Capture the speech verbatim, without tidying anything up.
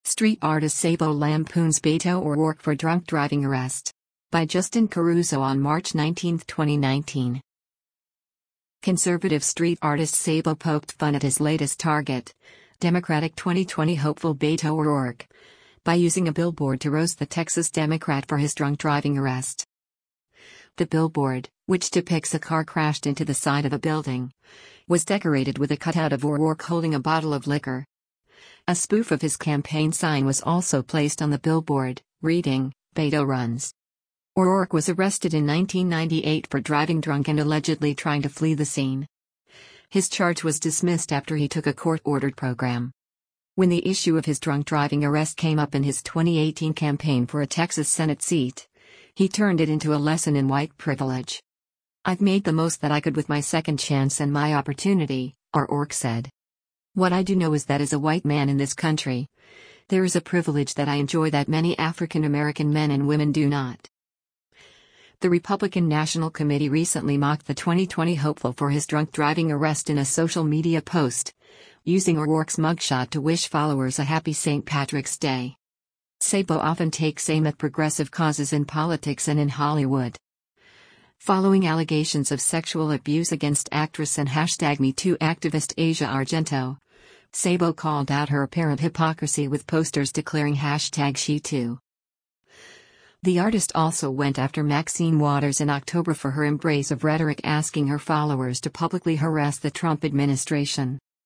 Street artist Sabo lampoons Beto O'Rourke for drunk driving arrest. By Justin Caruso on March nineteenth, twenty nineteen. Conservative street artist Sabo poked fun at his latest target, Democratic twenty twenty hopeful Beto O'Rourke, by using a billboard to roast the Texas Democrat for his drunk driving arrest. The billboard, which depicts a car crashed into the side of a building, was decorated with a cutout of O'Rourke holding a bottle of liquor. A spoof of his campaign sign was also placed on the billboard, reading, "Beto runs." O'Rourke was arrested in nineteen ninety-eight for driving drunk and allegedly trying to flee the scene. His charge was dismissed after he took a court-ordered program. When the issue of his drunk driving arrest came up in his twenty eighteen campaign for a Texas Senate seat, he turned it into a lesson in white privilege. "I've made the most that I could with my second chance and my opportunity," O'Rourke said. "What I do know is that as a white man in this country, there is a privilege that I enjoy that many African American men and women do not." The Republican National Committee recently mocked the twenty twenty hopeful for his drunk driving arrest in a social media post, using O'Rourke's mugshot to wish followers a happy Saint Patrick's Day. Sabo often takes aim at progressive causes in politics and in Hollywood. Following allegations of sexual abuse against actress and hashtag MeToo activist Asia Argento, Sabo called out her apparent hypocrisy with posters declaring hashtag SheToo. The artist also went after Maxine Waters in October for her embrace of rhetoric asking her followers to publicly harass the Trump administration.